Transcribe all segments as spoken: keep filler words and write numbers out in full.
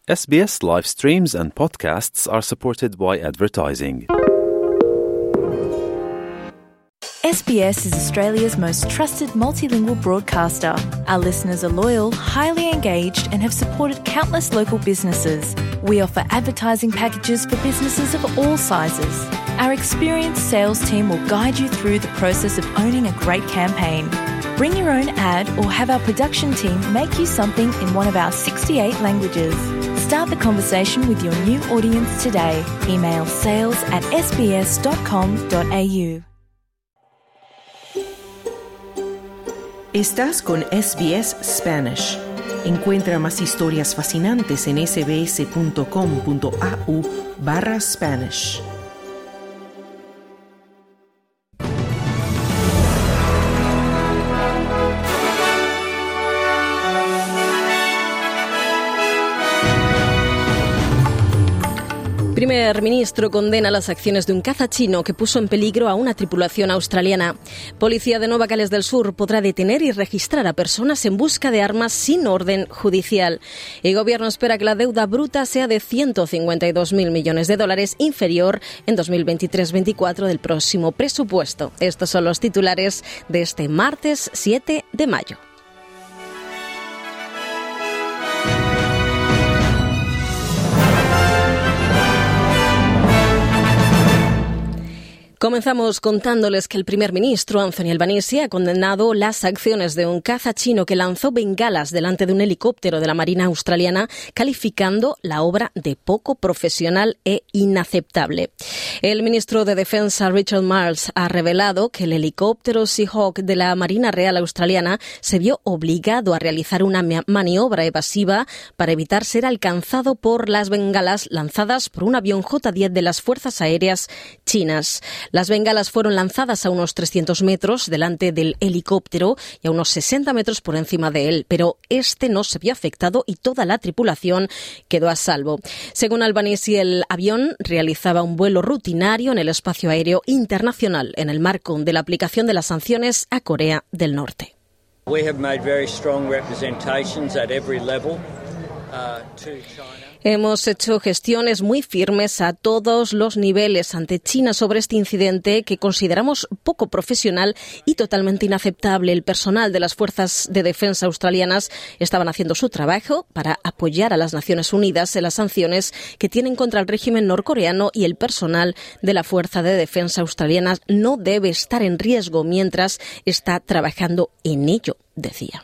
S B S live streams and podcasts are supported by advertising. S B S is Australia's most trusted multilingual broadcaster. Our listeners are loyal, highly engaged, and have supported countless local businesses. We offer advertising packages for businesses of all sizes. Our experienced sales team will guide you through the process of owning a great campaign. Bring your own ad or have our production team make you something in one of our sixty-eight languages. Start the conversation with your new audience today. Email sales at s b s dot com dot a u. Estás con S B S Spanish. Encuentra más historias fascinantes en sbs.com.au barra Spanish. Primer ministro condena las acciones de un caza chino que puso en peligro a una tripulación australiana. Policía de Nueva Gales del Sur podrá detener y registrar a personas en busca de armas sin orden judicial. El gobierno espera que la deuda bruta sea de ciento cincuenta y dos mil millones de dólares, inferior en dos mil veintitrés veinticuatro del próximo presupuesto. Estos son los titulares de este martes siete de mayo. Comenzamos contándoles que el primer ministro, Anthony Albanese, ha condenado las acciones de un caza chino que lanzó bengalas delante de un helicóptero de la Marina australiana, calificando la obra de poco profesional e inaceptable. El ministro de Defensa, Richard Marles, ha revelado que el helicóptero Seahawk de la Marina Real Australiana se vio obligado a realizar una maniobra evasiva para evitar ser alcanzado por las bengalas lanzadas por un avión J diez de las Fuerzas Aéreas chinas. Las bengalas fueron lanzadas a unos trescientos metros delante del helicóptero y a unos sesenta metros por encima de él, pero este no se vio afectado y toda la tripulación quedó a salvo. Según Albanese, el avión realizaba un vuelo rutinario en el espacio aéreo internacional en el marco de la aplicación de las sanciones a Corea del Norte. We have made very strong representations at every level uh, to China. Hemos hecho gestiones muy firmes a todos los niveles ante China sobre este incidente que consideramos poco profesional y totalmente inaceptable. El personal de las fuerzas de defensa australianas estaban haciendo su trabajo para apoyar a las Naciones Unidas en las sanciones que tienen contra el régimen norcoreano, y el personal de la Fuerza de Defensa australiana no debe estar en riesgo mientras está trabajando en ello, decía.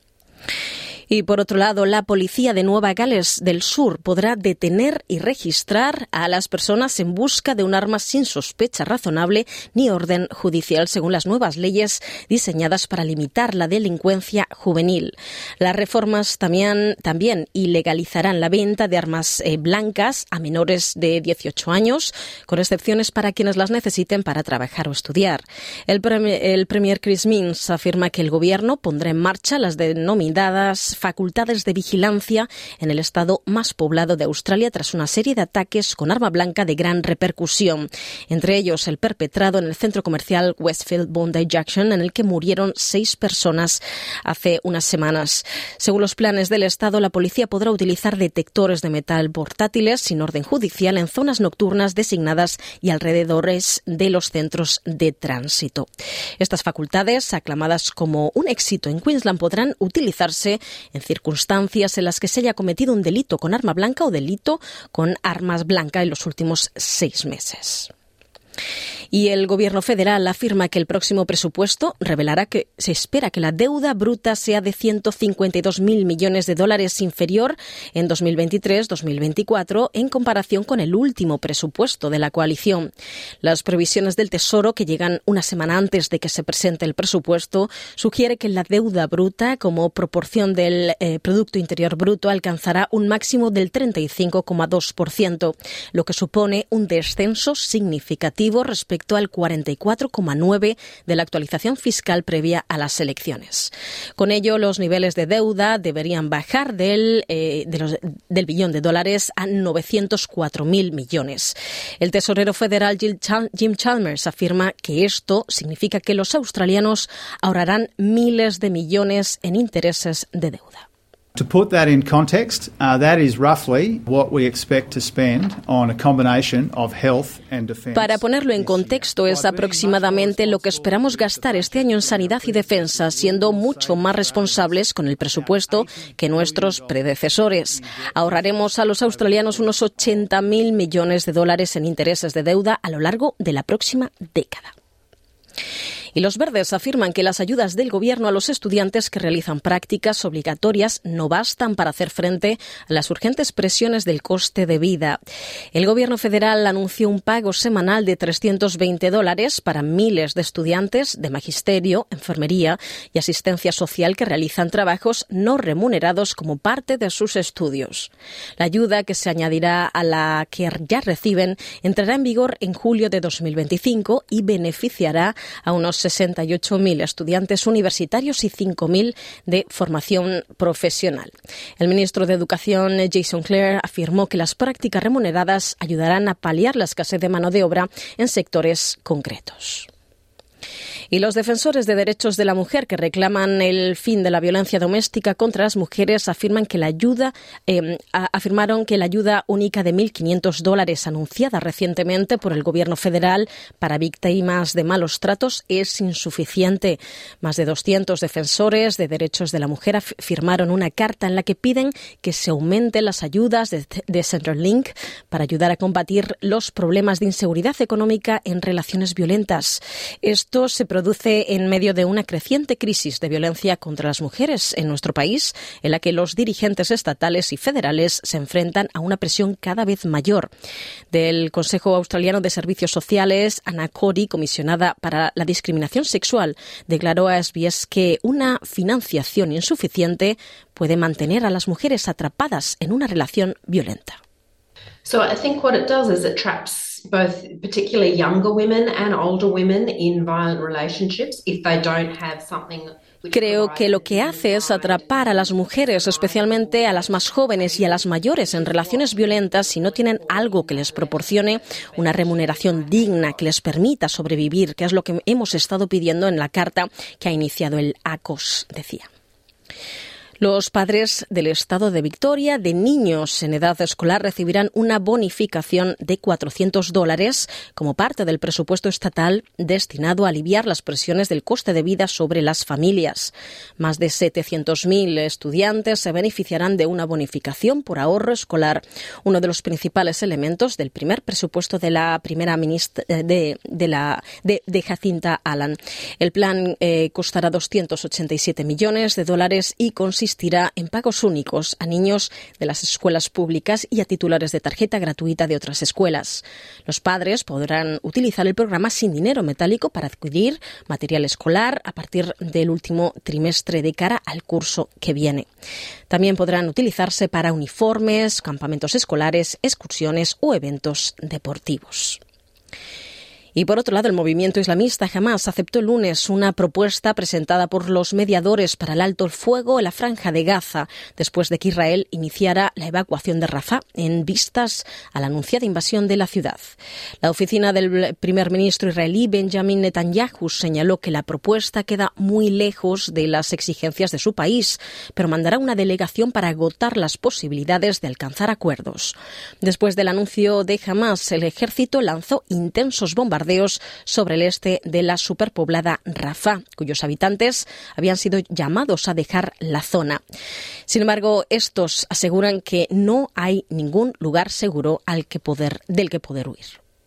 Y por otro lado, la policía de Nueva Gales del Sur podrá detener y registrar a las personas en busca de un arma sin sospecha razonable ni orden judicial, según las nuevas leyes diseñadas para limitar la delincuencia juvenil. Las reformas también, también ilegalizarán la venta de armas eh, blancas a menores de dieciocho años, con excepciones para quienes las necesiten para trabajar o estudiar. El, premier, el premier Chris Minns afirma que el gobierno pondrá en marcha las denominadas facultades de vigilancia en el estado más poblado de Australia tras una serie de ataques con arma blanca de gran repercusión, entre ellos el perpetrado en el centro comercial Westfield Bondi Junction, en el que murieron seis personas hace unas semanas. Según los planes del estado, la policía podrá utilizar detectores de metal portátiles sin orden judicial en zonas nocturnas designadas y alrededores de los centros de tránsito. Estas facultades, aclamadas como un éxito en Queensland, podrán utilizarse en circunstancias en las que se haya cometido un delito con arma blanca o delito con armas blancas en los últimos seis meses. Y el gobierno federal afirma que el próximo presupuesto revelará que se espera que la deuda bruta sea de ciento cincuenta y dos mil millones de dólares, inferior en dos mil veintitrés dos mil veinticuatro en comparación con el último presupuesto de la coalición. Las previsiones del Tesoro, que llegan una semana antes de que se presente el presupuesto, sugiere que la deuda bruta como proporción del eh, Producto Interior Bruto alcanzará un máximo del treinta y cinco coma dos por ciento, lo que supone un descenso significativo respecto al cuarenta y cuatro coma nueve por ciento de la actualización fiscal previa a las elecciones. Con ello, los niveles de deuda deberían bajar del, eh, de los, del billón de dólares a novecientos cuatro mil millones. El tesorero federal Jim Chalmers afirma que esto significa que los australianos ahorrarán miles de millones en intereses de deuda. To put that in context, uh, that is roughly what we expect to spend on a combination of health and defense. Para ponerlo en contexto, es aproximadamente lo que esperamos gastar este año en sanidad y defensa, siendo mucho más responsables con el presupuesto que nuestros predecesores. Ahorraremos a los australianos unos ochenta mil millones de dólares en intereses de deuda a lo largo de la próxima década. Y los Verdes afirman que las ayudas del Gobierno a los estudiantes que realizan prácticas obligatorias no bastan para hacer frente a las urgentes presiones del coste de vida. El Gobierno federal anunció un pago semanal de trescientos veinte dólares para miles de estudiantes de magisterio, enfermería y asistencia social que realizan trabajos no remunerados como parte de sus estudios. La ayuda, que se añadirá a la que ya reciben, entrará en vigor en julio de dos mil veinticinco y beneficiará a unos sesenta y ocho mil estudiantes universitarios y cinco mil de formación profesional. El ministro de Educación, Jason Clare, afirmó que las prácticas remuneradas ayudarán a paliar la escasez de mano de obra en sectores concretos. Y los defensores de derechos de la mujer que reclaman el fin de la violencia doméstica contra las mujeres afirman que la ayuda eh, afirmaron que la ayuda única de mil quinientos dólares anunciada recientemente por el Gobierno federal para víctimas de malos tratos es insuficiente. Más de doscientos defensores de derechos de la mujer firmaron una carta en la que piden que se aumenten las ayudas de, de Centrelink para ayudar a combatir los problemas de inseguridad económica en relaciones violentas. Esto se produce en medio de una creciente crisis de violencia contra las mujeres en nuestro país, en la que los dirigentes estatales y federales se enfrentan a una presión cada vez mayor. Del Consejo Australiano de Servicios Sociales, Anna Cody, comisionada para la discriminación sexual, declaró a S B S que una financiación insuficiente puede mantener a las mujeres atrapadas en una relación violenta. So I think what it does is it traps both particularly younger women and older women in violent relationships if they don't have something. Creo que lo que hace es atrapar a las mujeres, especialmente a las más jóvenes y a las mayores, en relaciones violentas si no tienen algo que les proporcione una remuneración digna, que les permita sobrevivir, que es lo que hemos estado pidiendo en la carta que ha iniciado el A C O S, decía. Los padres del estado de Victoria de niños en edad escolar recibirán una bonificación de cuatrocientos dólares como parte del presupuesto estatal destinado a aliviar las presiones del coste de vida sobre las familias. Más de setecientos mil estudiantes se beneficiarán de una bonificación por ahorro escolar, uno de los principales elementos del primer presupuesto de la primera ministra de, de, la, de, de Jacinta Allan. El plan eh, costará doscientos ochenta y siete millones de dólares y consistirá en pagos únicos a niños de las escuelas públicas y a titulares de tarjeta gratuita de otras escuelas. Los padres podrán utilizar el programa sin dinero metálico para adquirir material escolar a partir del último trimestre de cara al curso que viene. También podrán utilizarse para uniformes, campamentos escolares, excursiones o eventos deportivos. Y por otro lado, el movimiento islamista Hamas aceptó el lunes una propuesta presentada por los mediadores para el alto el fuego en la Franja de Gaza, después de que Israel iniciara la evacuación de Rafah en vistas a la anunciada invasión de la ciudad. La oficina del primer ministro israelí Benjamin Netanyahu señaló que la propuesta queda muy lejos de las exigencias de su país, pero mandará una delegación para agotar las posibilidades de alcanzar acuerdos. Después del anuncio de Hamas, el ejército lanzó intensos bombardeos sobre el este de la superpoblada Rafah, cuyos habitantes habían sido llamados a dejar la zona. Sin embargo, estos aseguran que no hay ningún lugar seguro al que poder, del que poder huir.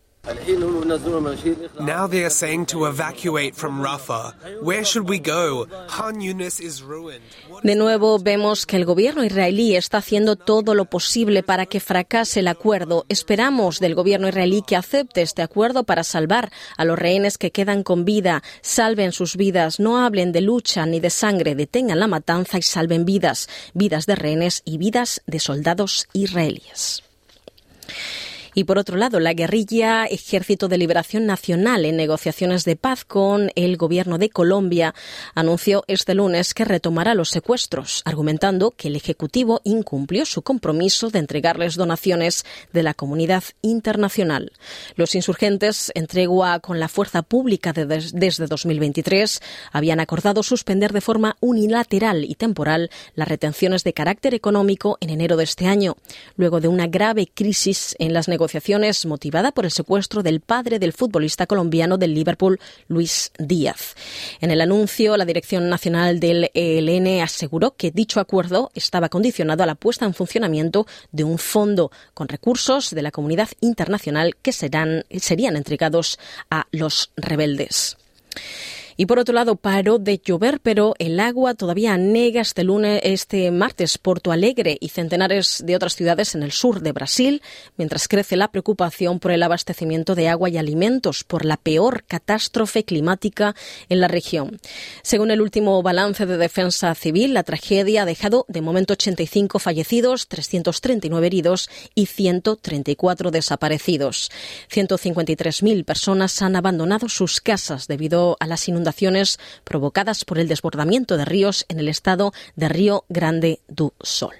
Now they are saying to evacuate from Rafah. Where should we go? Khan Yunis is ruined. De nuevo vemos que el gobierno israelí está haciendo todo lo posible para que fracase el acuerdo. Esperamos del gobierno israelí que acepte este acuerdo para salvar a los rehenes que quedan con vida. Salven sus vidas, no hablen de lucha ni de sangre, detengan la matanza y salven vidas, vidas de rehenes y vidas de soldados israelíes. Y por otro lado, la guerrilla Ejército de Liberación Nacional, en negociaciones de paz con el gobierno de Colombia, anunció este lunes que retomará los secuestros, argumentando que el Ejecutivo incumplió su compromiso de entregarles donaciones de la comunidad internacional. Los insurgentes, en tregua con la fuerza pública de des- desde dos mil veintitrés, habían acordado suspender de forma unilateral y temporal las retenciones de carácter económico en enero de este año, luego de una grave crisis en las negociaciones motivada por el secuestro del padre del futbolista colombiano del Liverpool, Luis Díaz. En el anuncio, la Dirección Nacional del E L N aseguró que dicho acuerdo estaba condicionado a la puesta en funcionamiento de un fondo con recursos de la comunidad internacional que serán, serían entregados a los rebeldes. Y por otro lado, paró de llover, pero el agua todavía anega este lunes, este martes, Porto Alegre y centenares de otras ciudades en el sur de Brasil, mientras crece la preocupación por el abastecimiento de agua y alimentos por la peor catástrofe climática en la región. Según el último balance de Defensa Civil, la tragedia ha dejado de momento ochenta y cinco fallecidos, trescientos treinta y nueve heridos y ciento treinta y cuatro desaparecidos. ciento cincuenta y tres mil personas han abandonado sus casas debido a las inundaciones provocadas por el desbordamiento de ríos en el estado de Río Grande do Sul.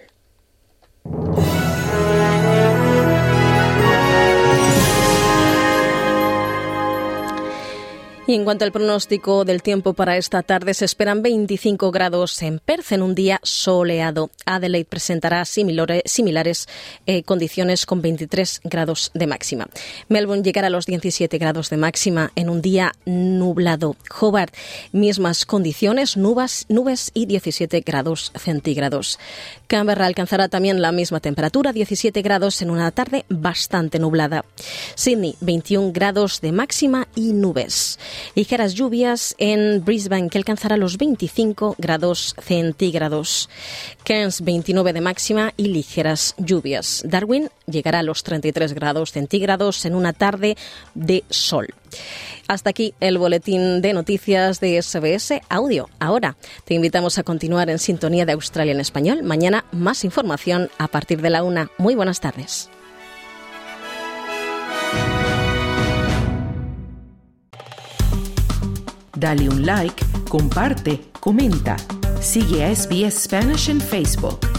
Y en cuanto al pronóstico del tiempo para esta tarde, se esperan veinticinco grados en Perth en un día soleado. Adelaide presentará similares, similares eh, condiciones con veintitrés grados de máxima. Melbourne llegará a los diecisiete grados de máxima en un día nublado. Hobart, mismas condiciones, nubes, nubes y diecisiete grados centígrados. Canberra alcanzará también la misma temperatura, diecisiete grados en una tarde bastante nublada. Sydney, veintiún grados de máxima y nubes. Ligeras lluvias en Brisbane, que alcanzará los veinticinco grados centígrados. Cairns, veintinueve de máxima y ligeras lluvias. Darwin llegará a los treinta y tres grados centígrados en una tarde de sol. Hasta aquí el boletín de noticias de S B S Audio. Ahora te invitamos a continuar en sintonía de Australia en Español. Mañana más información a partir de la una. Muy buenas tardes. Dale un like, comparte, comenta. Sigue a S B S Spanish en Facebook.